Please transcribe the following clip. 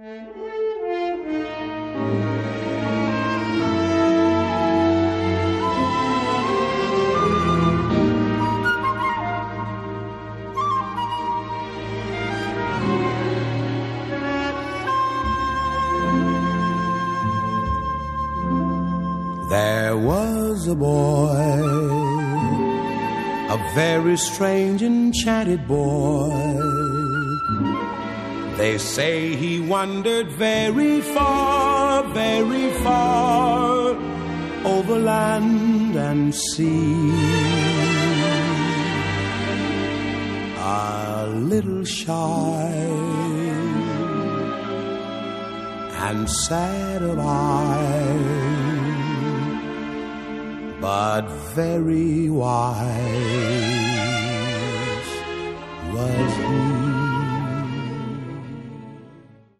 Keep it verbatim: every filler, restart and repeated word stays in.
There was a boy, a very strange, enchanted boy. They say he wandered very far, very far, over land and sea. A little shy and sad of eye, but very wise was he.